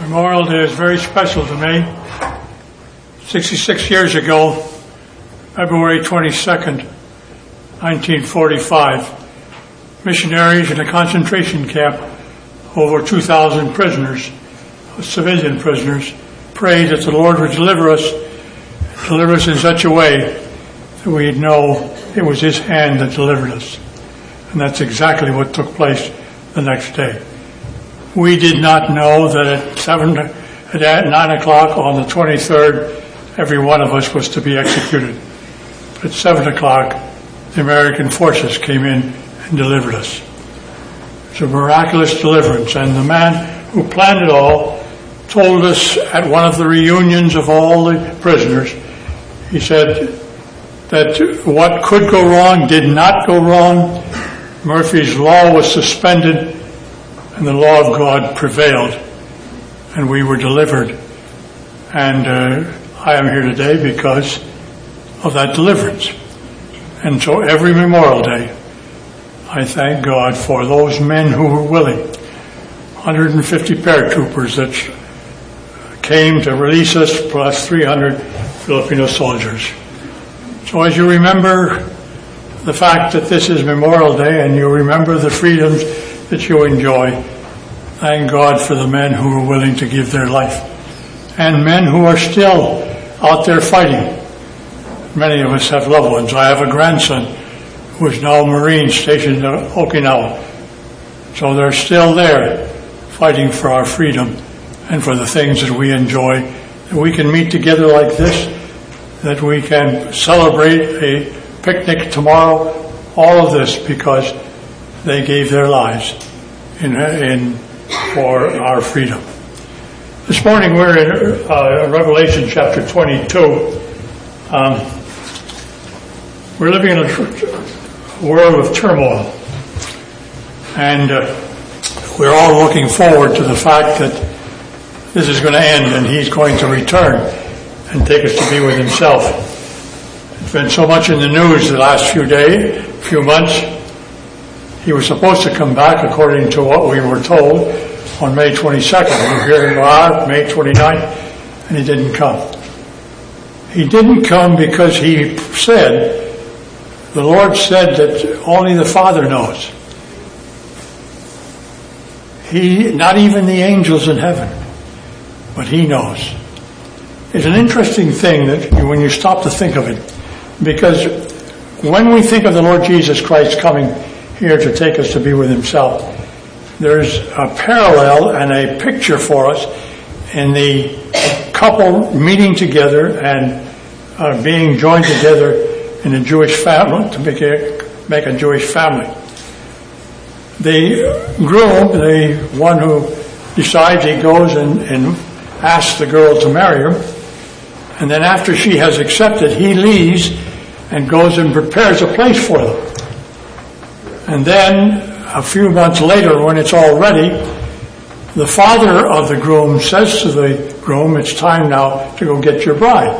Memorial Day is very special to me. 66 years ago, February 22nd, 1945, missionaries in a concentration camp, over 2,000 prisoners, civilian prisoners, prayed that the Lord would deliver us in such a way that we'd know it was His hand that delivered us. And that's exactly what took place the next day. We did not know that at 9 o'clock on the 23rd, every one of us was to be executed. But at 7 o'clock, the American forces came in and delivered us. It's a miraculous deliverance. And the man who planned it all told us at one of the reunions of all the prisoners, he said that what could go wrong did not go wrong. Murphy's Law was suspended and the law of God prevailed, and we were delivered. And I am here today because of that deliverance. And so every Memorial Day, I thank God for those men who were willing, 150 paratroopers that came to release us, plus 300 Filipino soldiers. So as you remember the fact that this is Memorial Day and you remember the freedoms that you enjoy, thank God for the men who are willing to give their life. And men who are still out there fighting. Many of us have loved ones. I have a grandson who is now a Marine stationed in Okinawa. So they're still there fighting for our freedom and for the things that we enjoy. That we can meet together like this, that we can celebrate a picnic tomorrow, all of this because they gave their lives for our freedom. This morning we're in Revelation chapter 22. We're living in a world of turmoil, and we're all looking forward to the fact that this is going to end and He's going to return and take us to be with Himself. It's been so much in the news the last few months. He was supposed to come back, according to what we were told, on May 22nd. We're hearing May 29th, and He didn't come. He didn't come because He said, the Lord said that only the Father knows. Not even the angels in heaven, but He knows. It's an interesting thing that when you stop to think of it, because when we think of the Lord Jesus Christ coming here to take us to be with Himself, there's a parallel and a picture for us in the couple meeting together and being joined together in a Jewish family to make a Jewish family. The groom, the one who decides, he goes and asks the girl to marry him, and then after she has accepted, he leaves and goes and prepares a place for them. And then a few months later, when it's all ready, the father of the groom says to the groom, it's time now to go get your bride.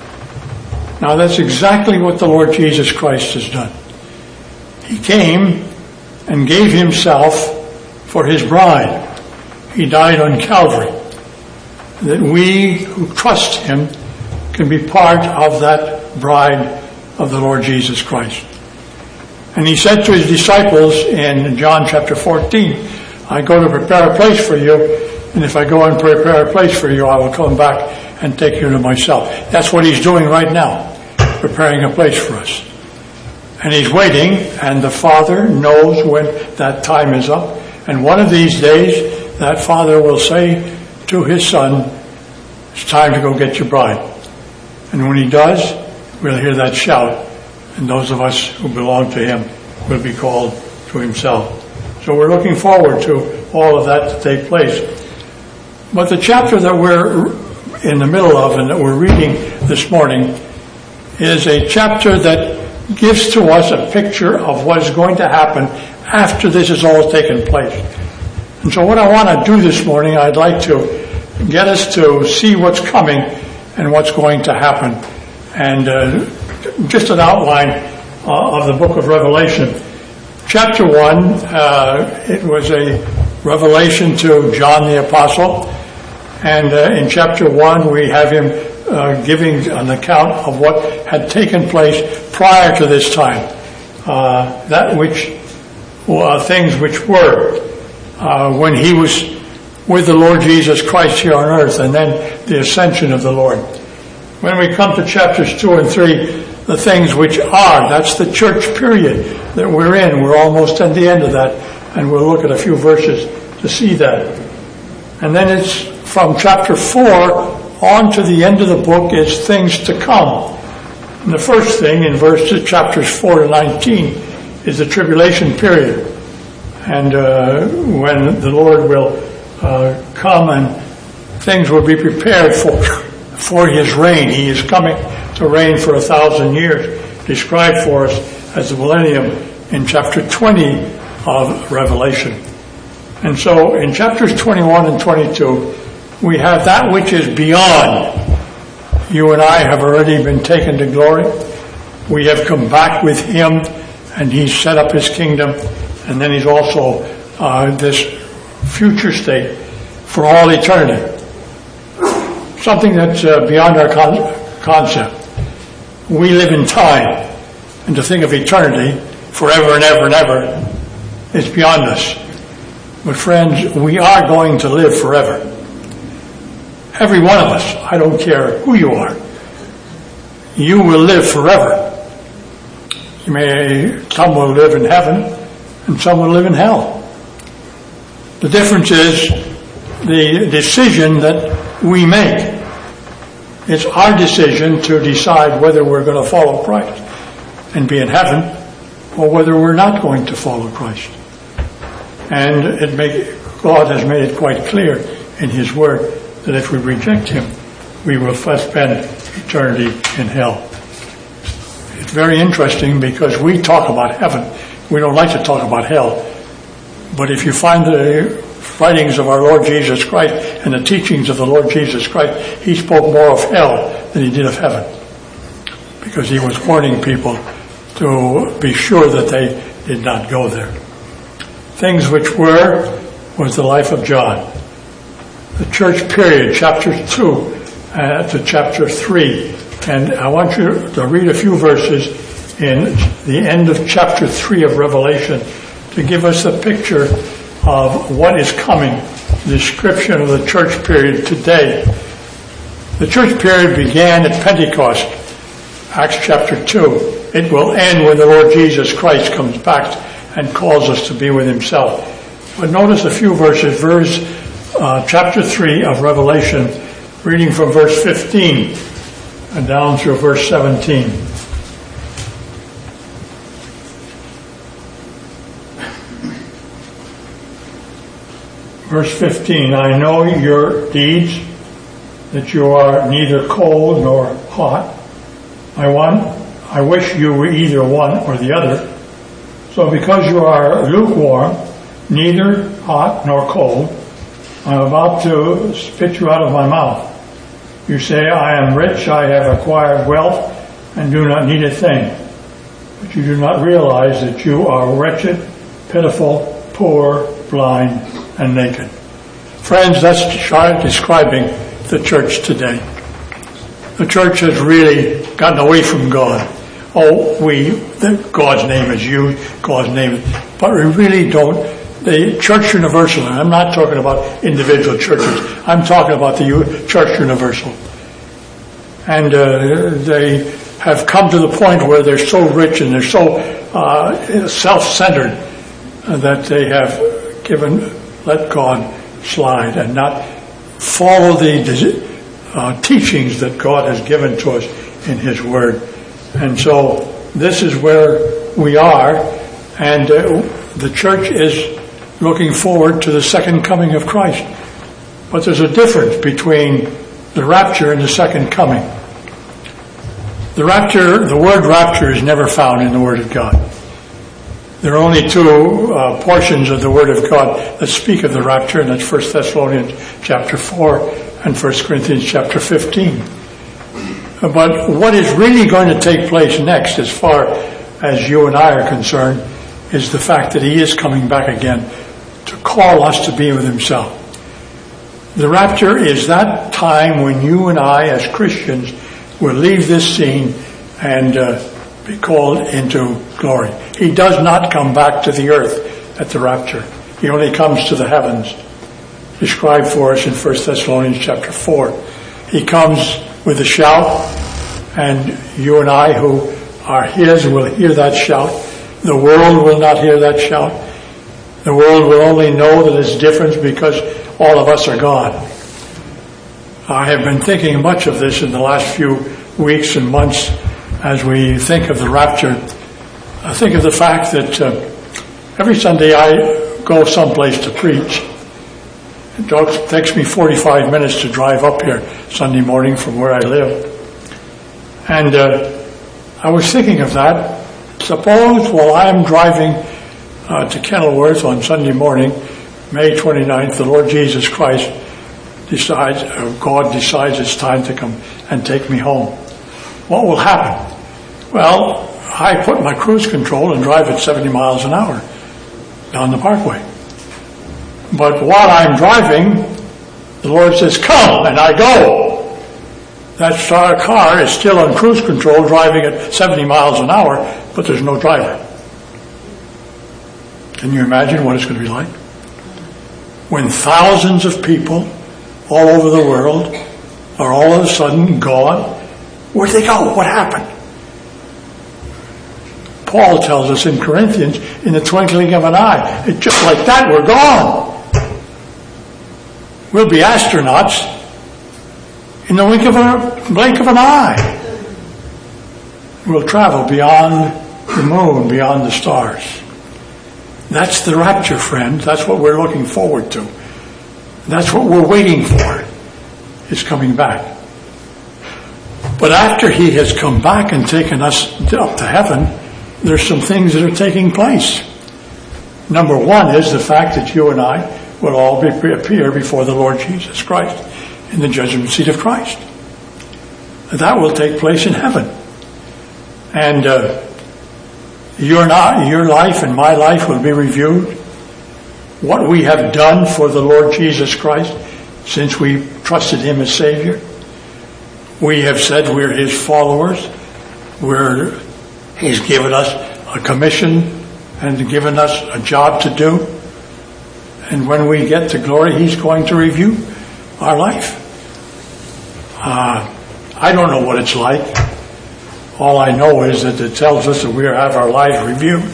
Now that's exactly what the Lord Jesus Christ has done. He came and gave Himself for His bride. He died on Calvary, that we who trust Him can be part of that bride of the Lord Jesus Christ. And He said to His disciples in John chapter 14, I go to prepare a place for you, and if I go and prepare a place for you, I will come back and take you to myself. That's what He's doing right now, preparing a place for us. And He's waiting, and the Father knows when that time is up. And one of these days, that Father will say to His Son, it's time to go get your bride. And when He does, we'll hear that shout, and those of us who belong to Him will be called to Himself. So we're looking forward to all of that to take place. But the chapter that we're in the middle of and that we're reading this morning is a chapter that gives to us a picture of what is going to happen after this has all taken place. And so what I want to do this morning, I'd like to get us to see what's coming and what's going to happen. And just an outline of the book of Revelation. Chapter 1, it was a revelation to John the Apostle. And in chapter 1, we have him giving an account of what had taken place prior to this time. That which, things which were, when he was with the Lord Jesus Christ here on earth, and then the ascension of the Lord. When we come to chapters 2 and 3, the things which are, that's the church period that we're in. We're almost at the end of that, and we'll look at a few verses to see that. And then it's from chapter 4 on to the end of the book is things to come. And the first thing in chapters 4 to 19 is the tribulation period. And when the Lord will come and things will be prepared for his reign. He is coming to reign for 1,000 years, described for us as the millennium in chapter 20 of Revelation. And so in chapters 21 and 22, we have that which is beyond. You and I have already been taken to glory. We have come back with him, and he's set up his kingdom, and then he's also this future state for all eternity. Something that's beyond our concept. We live in time, and to think of eternity forever and ever and ever is beyond us. But friends, we are going to live forever. Every one of us, I don't care who you are, you will live forever. Some will live in heaven, and some will live in hell. The difference is the decision that we make. It's our decision to decide whether we're going to follow Christ and be in heaven, or whether we're not going to follow Christ. And God has made it quite clear in his word that if we reject him, we will spend eternity in hell. It's very interesting because we talk about heaven. We don't like to talk about hell. But if you find the writings of our Lord Jesus Christ and the teachings of the Lord Jesus Christ, he spoke more of hell than he did of heaven. Because he was warning people to be sure that they did not go there. Things which was the life of John. The church period, chapter 2 to chapter 3. And I want you to read a few verses in the end of chapter 3 of Revelation to give us a picture of what is coming, the description of the church period today. The church period began at Pentecost, Acts chapter 2. It will end when the Lord Jesus Christ comes back and calls us to be with himself. But notice a few verses, chapter 3 of Revelation, reading from verse 15 and down through verse 17. Verse 15, I know your deeds, that you are neither cold nor hot. I wish you were either one or the other. So because you are lukewarm, neither hot nor cold, I'm about to spit you out of my mouth. You say, I am rich, I have acquired wealth, and do not need a thing. But you do not realize that you are wretched, pitiful, poor, blind, and naked. Friends, that's describing the church today. The church has really gotten away from God. God's name is used, God's name is, but we really don't. The Church Universal, and I'm not talking about individual churches, I'm talking about the Church Universal. And they have come to the point where they're so rich and they're so self-centered that they have let God slide and not follow the teachings that God has given to us in his word. And so this is where we are, and the church is looking forward to the second coming of Christ. But there's a difference between the rapture and the second coming. The word rapture is never found in the Word of God. There are only two portions of the Word of God that speak of the rapture, and that's 1 Thessalonians chapter 4 and 1 Corinthians chapter 15. But what is really going to take place next, as far as you and I are concerned, is the fact that he is coming back again to call us to be with himself. The rapture is that time when you and I, as Christians, will leave this scene and be called into glory. He does not come back to the earth at the rapture. He only comes to the heavens, described for us in 1 Thessalonians chapter 4. He comes with a shout, and you and I who are his will hear that shout. The world will not hear that shout. The world will only know that it's different because all of us are gone. I have been thinking much of this in the last few weeks and months as we think of the rapture. I think of the fact that every Sunday I go someplace to preach. It takes me 45 minutes to drive up here Sunday morning from where I live. And I was thinking of that. Suppose while I'm driving to Kenilworth on Sunday morning, May 29th, the Lord Jesus Christ God decides it's time to come and take me home. What will happen? Well, I put my cruise control and drive at 70 miles an hour down the parkway. But while I'm driving, the Lord says, come, and I go. That car is still on cruise control driving at 70 miles an hour, but there's no driver. Can you imagine what it's going to be like? When thousands of people all over the world are all of a sudden gone. Where'd they go? What happened? Paul tells us in Corinthians, in the twinkling of an eye. It's just like that, we're gone. We'll be astronauts in the blink of an eye. We'll travel beyond the moon, beyond the stars. That's the rapture, friends. That's what we're looking forward to. That's what we're waiting for. His coming back. But after he has come back and taken us up to heaven, there's some things that are taking place. Number one is the fact that you and I will all appear before the Lord Jesus Christ in the judgment seat of Christ. That will take place in heaven. And your life and my life will be reviewed. What we have done for the Lord Jesus Christ since we trusted him as Savior. We have said we're his followers. He's given us a commission and given us a job to do. And when we get to glory, he's going to review our life. I don't know what it's like. All I know is that it tells us that we have our life reviewed.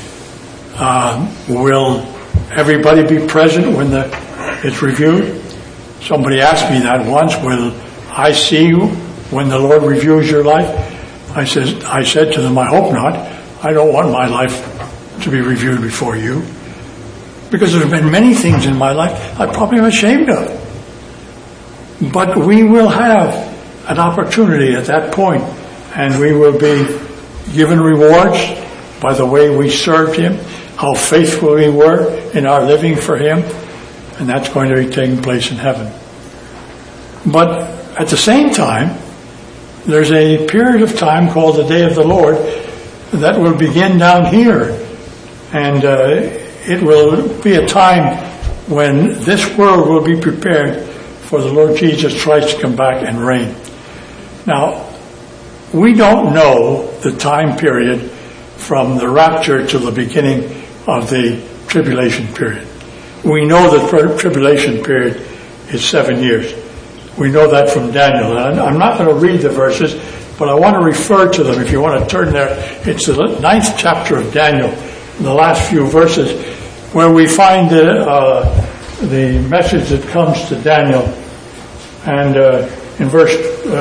Will everybody be present when it's reviewed? Somebody asked me that once. Will I see you when the Lord reviews your life? I said to them, I hope not. I don't want my life to be reviewed before you. Because there have been many things in my life I probably am ashamed of. But we will have an opportunity at that point, and we will be given rewards by the way we served him, how faithful we were in our living for him, and that's going to be taking place in heaven. But at the same time, there's a period of time called the Day of the Lord that will begin down here, and it will be a time when this world will be prepared for the Lord Jesus Christ to come back and reign. Now, we don't know the time period from the rapture to the beginning of the tribulation period. We know the tribulation period is 7 years. We know that from Daniel. And I'm not going to read the verses, but I want to refer to them if you want to turn there. It's the 9th chapter of Daniel, the last few verses, where we find the message that comes to Daniel. And in verse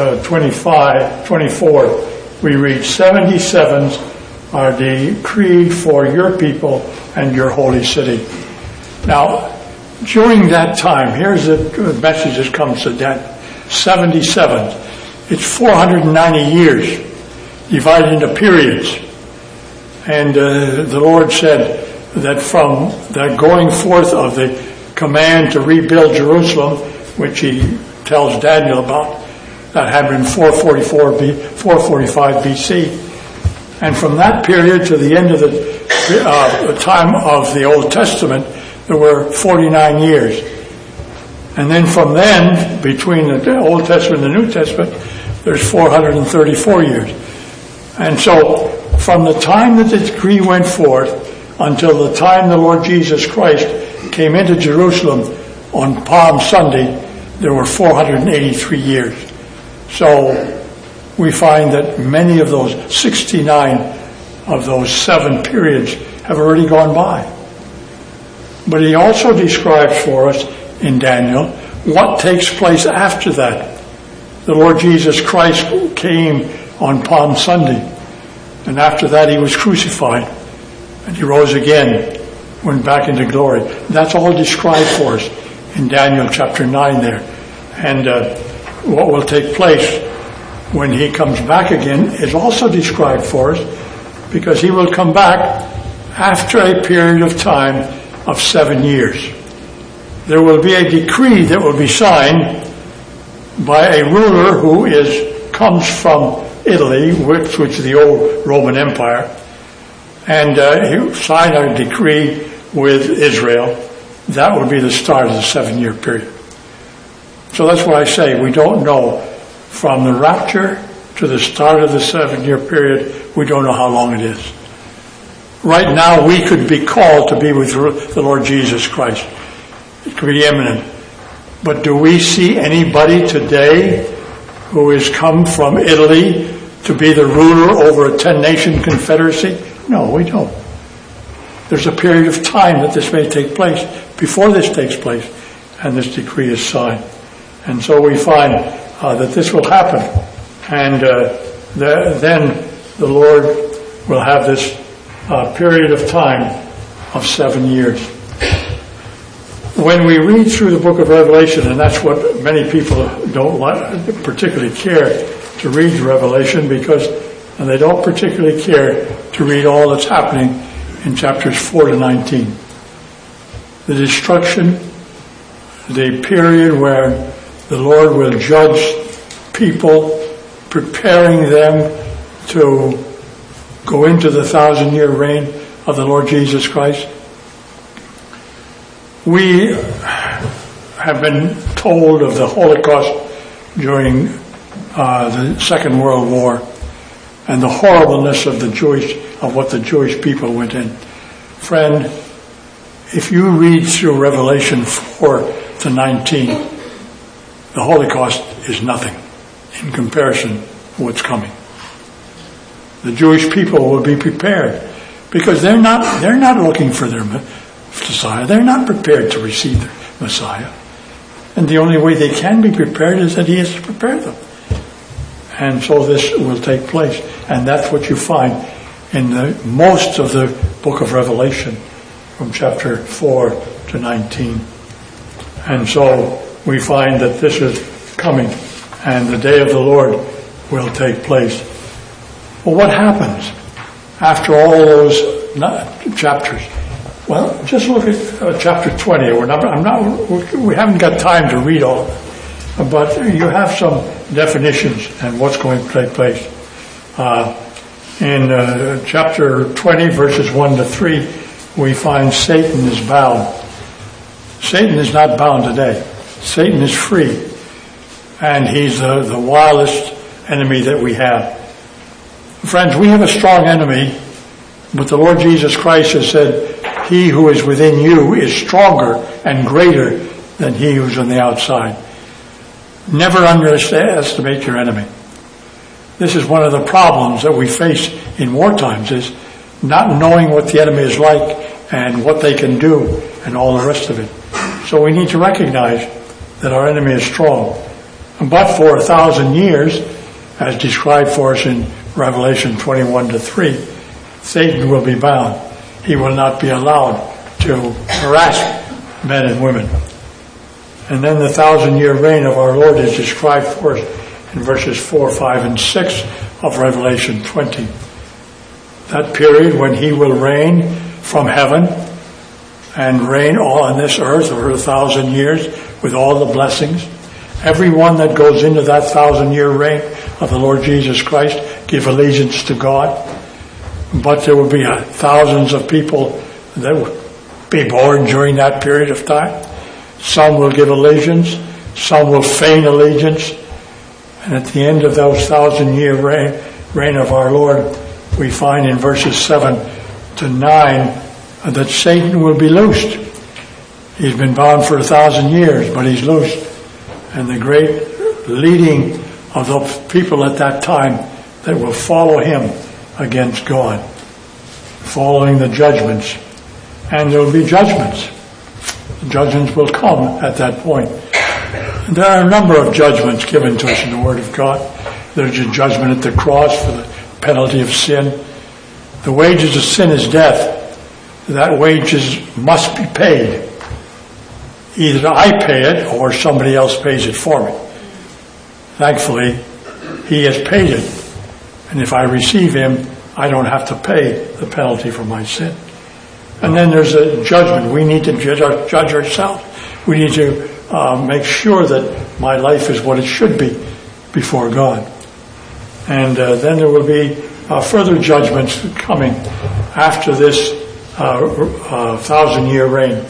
24, we read, 77s are decreed for your people and your holy city. Now, during that time, here's the message that comes to Daniel. 77. It's 490 years divided into periods. And the Lord said that from the going forth of the command to rebuild Jerusalem, which he tells Daniel about, that happened in 445 BC. And from that period to the end of the time of the Old Testament, there were 49 years. And then from then, between the Old Testament and the New Testament, there's 434 years. And so, from the time that the decree went forth until the time the Lord Jesus Christ came into Jerusalem on Palm Sunday, there were 483 years. So, we find that many of those 69 of those 7 periods have already gone by. But he also describes for us in Daniel what takes place after that. The Lord Jesus Christ came on Palm Sunday, and after that he was crucified, and he rose again, went back into glory. That's all described for us in Daniel chapter 9 there. And what will take place when he comes back again is also described for us, because he will come back after a period of time of 7 years. There will be a decree that will be signed by a ruler who comes from Italy, which is the old Roman Empire, and he signed a decree with Israel. That will be the start of the 7-year period. So that's why I say we don't know, from the rapture to the start of the 7-year period, we don't know how long it is. Right now, we could be called to be with the Lord Jesus Christ. It could be imminent. But do we see anybody today who has come from Italy to be the ruler over a 10-nation confederacy? No, we don't. There's a period of time that this may take place before this takes place, and this decree is signed. And so we find that this will happen. And then the Lord will have this period of time of 7 years. When we read through the book of Revelation, and that's what many people don't particularly care to read Revelation, and they don't particularly care to read all that's happening in chapters 4 to 19. The destruction, the period where the Lord will judge people, preparing them to go into the 1,000-year reign of the Lord Jesus Christ. We have been told of the Holocaust during the Second World War and the horribleness of what the Jewish people went in. Friend, if you read through Revelation 4 to 19, the Holocaust is nothing in comparison to what's coming. The Jewish people will be prepared, because they're not looking for their Messiah. They're not prepared to receive their Messiah. And the only way they can be prepared is that he has to prepare them. And so this will take place. And that's what you find in most of the book of Revelation, from chapter 4 to 19. And so we find that this is coming, and the day of the Lord will take place. Well, what happens after all those chapters? Well, just look at chapter 20. We haven't got time to read all of it, but you have some definitions and what's going to take place. In chapter 20, verses 1 to 3, we find Satan is bound. Satan is not bound today. Satan is free, and he's the wildest enemy that we have. Friends, we have a strong enemy, but the Lord Jesus Christ has said, he who is within you is stronger and greater than he who's on the outside. Never underestimate your enemy. This is one of the problems that we face in war times, is not knowing what the enemy is like and what they can do and all the rest of it. So we need to recognize that our enemy is strong. But for 1,000 years, as described for us in Revelation 21 to 3, Satan will be bound. He will not be allowed to harass men and women. And then the 1,000-year reign of our Lord is described for us in verses 4, 5, and 6 of Revelation 20. That period when he will reign from heaven and reign on this earth for 1,000 years with all the blessings. Everyone that goes into that 1,000-year reign of the Lord Jesus Christ give allegiance to God. But there will be thousands of people that will be born during that period of time. Some will give allegiance, some will feign allegiance. And at the end of those 1,000-year reign of our Lord, we find in verses 7 to 9 that Satan will be loosed. He's been bound for 1,000 years, but he's loosed. And the great leading of the people at that time that will follow him against God, following the judgments. And there will be judgments. Judgments will come at that point. There are a number of judgments given to us in the Word of God. There's a judgment at the cross for the penalty of sin. The wages of sin is death. That wages must be paid. Either I pay it or somebody else pays it for me. Thankfully, he has paid it. And if I receive him, I don't have to pay the penalty for my sin. And then there's a judgment. We need to judge ourselves. We need to make sure that my life is what it should be before God. And then there will be further judgments coming after this 1,000-year reign.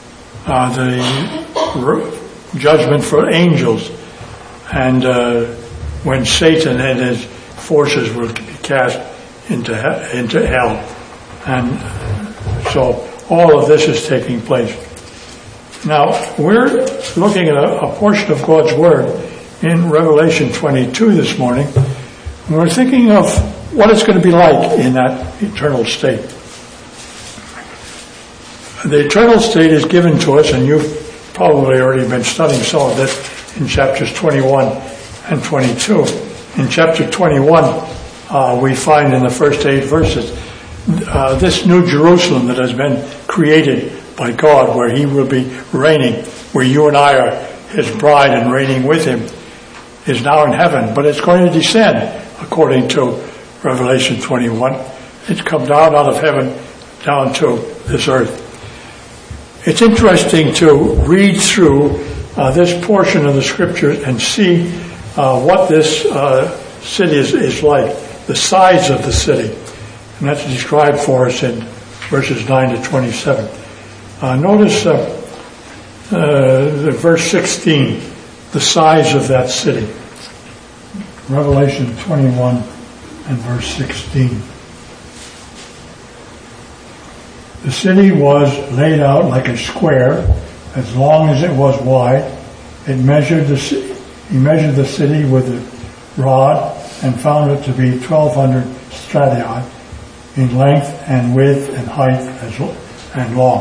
The judgment for angels, and when Satan and his forces will be cast into hell. And so all of this is taking place. Now, we're looking at a portion of God's Word in Revelation 22 this morning. And we're thinking of what it's going to be like in that eternal state. The eternal state is given to us, and you've probably already been studying some of this in chapters 21 and 22. In chapter 21, we find in the first 8 verses this new Jerusalem that has been created by God, where he will be reigning, where you and I are his bride and reigning with him, is now in heaven. But it's going to descend, according to Revelation 21. It's come down out of heaven down to this earth. It's interesting to read through this portion of the Scriptures and see what this city is like, the size of the city. And that's described for us in verses 9 to 27. Notice the verse 16, the size of that city. Revelation 21 and verse 16. The city was laid out like a square, as long as it was wide. He measured the city with a rod and found it to be 1,200 stadia in length and width and height and long.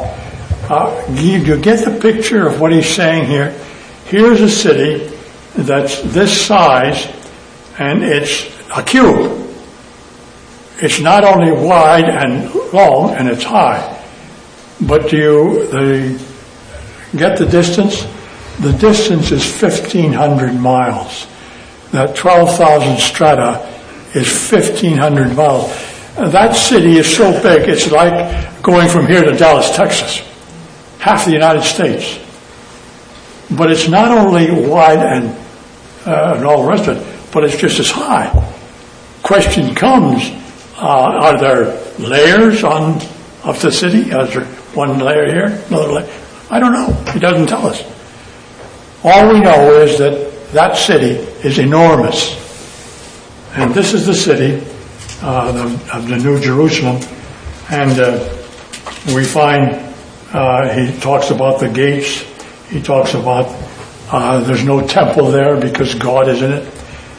You get the picture of what he's saying here. Here's a city that's this size, and it's a cube. It's not only wide and long, and it's high. But do you get the distance? The distance is 1,500 miles. That 12,000 strata is 1,500 miles. That city is so big, it's like going from here to Dallas, Texas. Half the United States. But it's not only wide and all the rest of it, but it's just as high. Question comes, are there layers of the city? Is there one layer here, another layer? I don't know. He doesn't tell us. All we know is that city is enormous. And this is the city of the New Jerusalem. And we find he talks about the gates. He talks about there's no temple there because God is in it.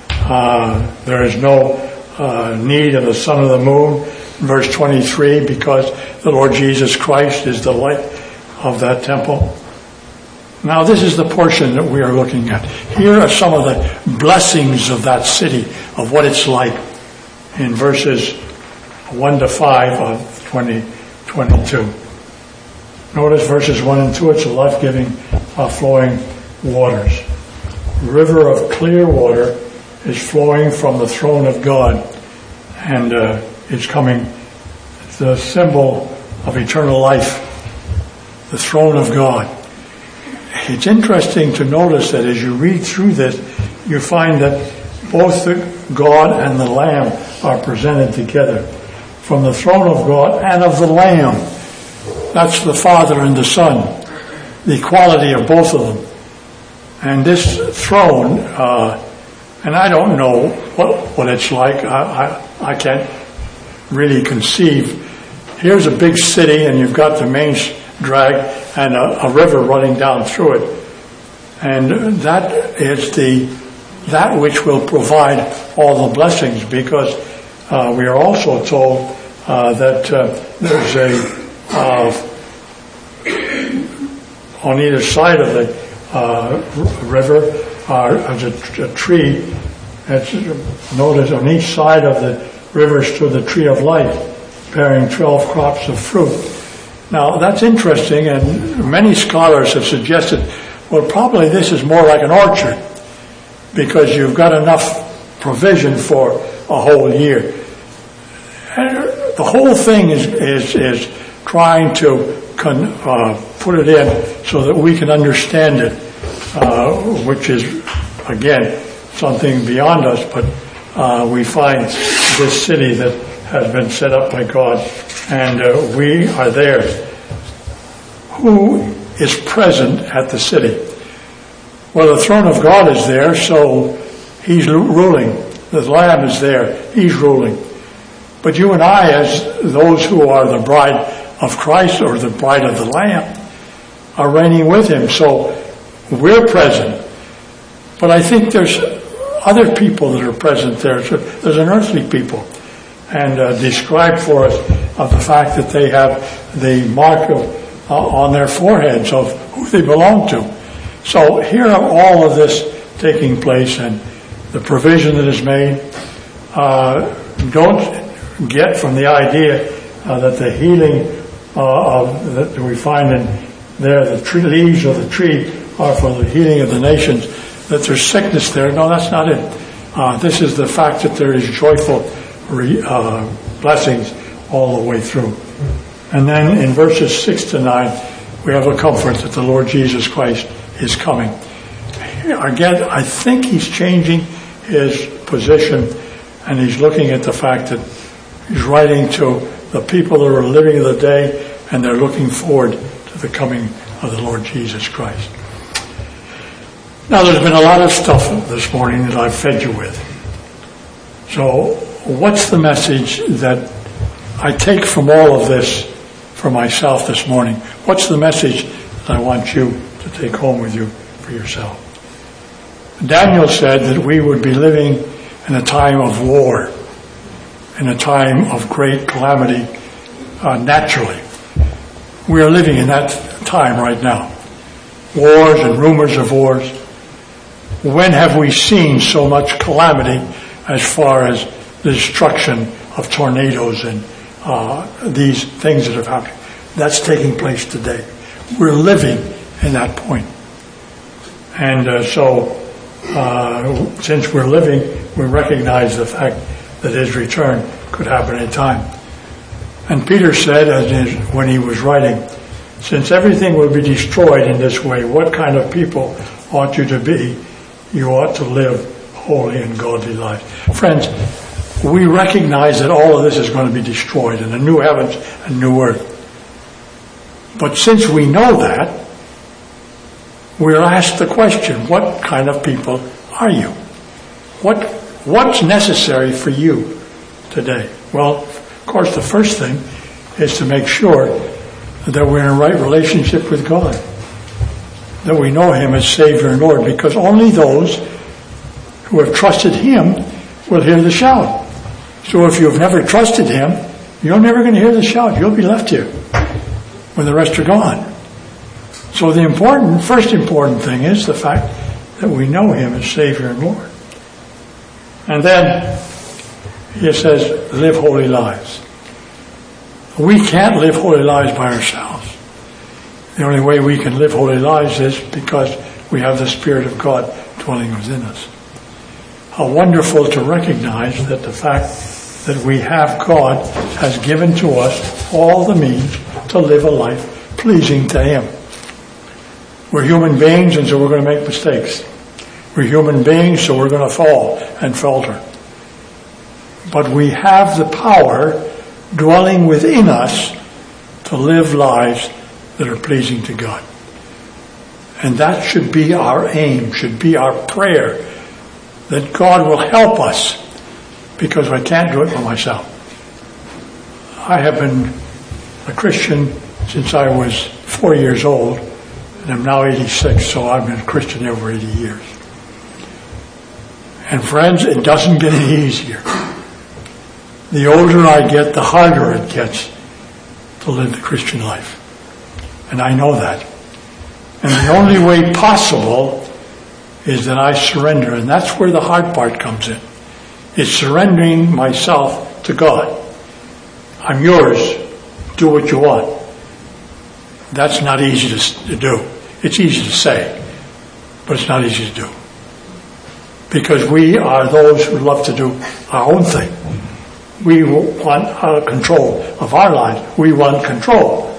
There is no need of the sun or the moon. Verse 23, because the Lord Jesus Christ is the light of that temple. Now this is the portion that we are looking at. Here are some of the blessings of that city, of what it's like, in verses 1 to 5 of 2022. Notice verses 1 and 2, it's a life-giving, flowing waters. A river of clear water is flowing from the throne of God, and it's coming. It's the symbol of eternal life, the throne of God. It's interesting to notice that as you read through this, you find that both the God and the Lamb are presented together. From the throne of God and of the Lamb. That's the Father and the Son. the quality of both of them. And this throne, and I don't know what it's like. I can't really conceive. Here's a big city, and you've got the main drag and a river running down through it. And that is that which will provide all the blessings, because we are also told that there's on either side of the river there's a tree. Notice on each side of the river stood the tree of life, bearing 12 crops of fruit. Now that's interesting, and many scholars have suggested, well, probably this is more like an orchard, because you've got enough provision for a whole year. And the whole thing is trying to put it in so that we can understand it, which is, again, something beyond us, but we find this city that has been set up by God, and we are there. Who is present at the city? Well, the throne of God is there, so He's ruling. The Lamb is there, He's ruling. But you and I, as those who are the bride of Christ or the bride of the Lamb, are reigning with Him, so we're present. But I think there's other people that are present there. So there's an earthly people, and described for us of the fact that they have the mark on their foreheads of who they belong to. So here are all of this taking place, and the provision that is made. Don't get from the idea that the healing that we find in there, the leaves of the tree are for the healing of the nations, that there's sickness there. No, that's not it. This is the fact that there is joyful blessings all the way through. And then in verses 6 to 9, we have a comfort that the Lord Jesus Christ is coming. Again, I think He's changing His position, and He's looking at the fact that He's writing to the people that are living the day, and they're looking forward to the coming of the Lord Jesus Christ. Now, there's been a lot of stuff this morning that I've fed you with. So, what's the message that I take from all of this for myself this morning? What's the message that I want you to take home with you for yourself? Daniel said that we would be living in a time of war, in a time of great calamity, naturally. We are living in that time right now. Wars and rumors of wars. When have we seen so much calamity as far as the destruction of tornadoes and these things that have happened? That's taking place today. We're living in that point. And since we're living, we recognize the fact that His return could happen any time. And Peter said, when he was writing, since everything will be destroyed in this way, what kind of people ought you to be? You ought to live holy and godly lives. Friends, we recognize that all of this is going to be destroyed in a new heavens and new earth. But since we know that, we're asked the question, what kind of people are you? What's necessary for you today? Well, of course, the first thing is to make sure that we're in a right relationship with God, that we know Him as Savior and Lord, because only those who have trusted Him will hear the shout. So if you've never trusted Him, you're never going to hear the shout. You'll be left here when the rest are gone. So the first important thing is the fact that we know Him as Savior and Lord. And then He says, live holy lives. We can't live holy lives by ourselves. The only way we can live holy lives is because we have the Spirit of God dwelling within us. How wonderful to recognize that the fact that we have God has given to us all the means to live a life pleasing to Him. We're human beings, and so we're going to make mistakes. We're human beings, so we're going to fall and falter. But we have the power dwelling within us to live lives that are pleasing to God. And that should be our aim, should be our prayer, that God will help us, because I can't do it for myself. I have been a Christian since I was 4 years old, and I'm now 86, so I've been a Christian over 80 years. And friends, it doesn't get any easier. The older I get, the harder it gets to live the Christian life. And I know that. And the only way possible is that I surrender. And that's where the hard part comes in. It's surrendering myself to God. I'm yours. Do what you want. That's not easy to do. It's easy to say, but it's not easy to do. Because we are those who love to do our own thing. We want control of our lives. We want control.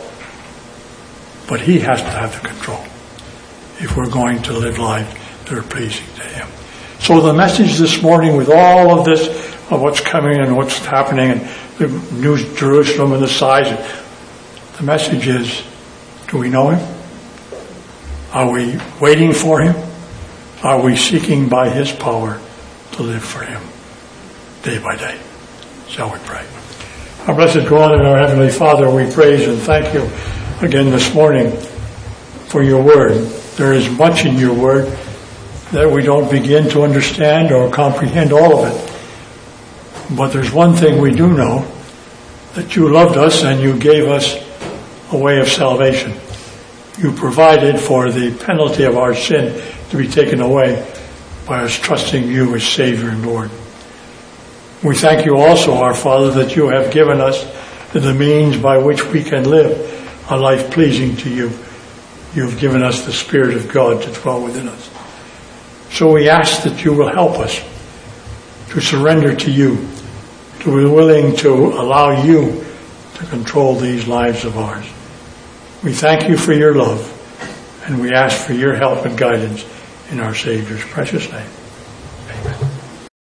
But He has to have the control if we're going to live lives that are pleasing to Him. So the message this morning, with all of this, of what's coming and what's happening, and the New Jerusalem and the size, the message is, do we know Him? Are we waiting for Him? Are we seeking by His power to live for Him day by day? Shall we pray? Our blessed God and our Heavenly Father, we praise and thank You again this morning for Your Word. There is much in Your Word that we don't begin to understand or comprehend all of it. But there's one thing we do know, that You loved us and You gave us a way of salvation. You provided for the penalty of our sin to be taken away by us trusting You as Savior and Lord. We thank You also, our Father, that You have given us the means by which we can live a life pleasing to You. You have given us the Spirit of God to dwell within us. So we ask that You will help us to surrender to You, to be willing to allow You to control these lives of ours. We thank You for Your love, and we ask for Your help and guidance in our Savior's precious name.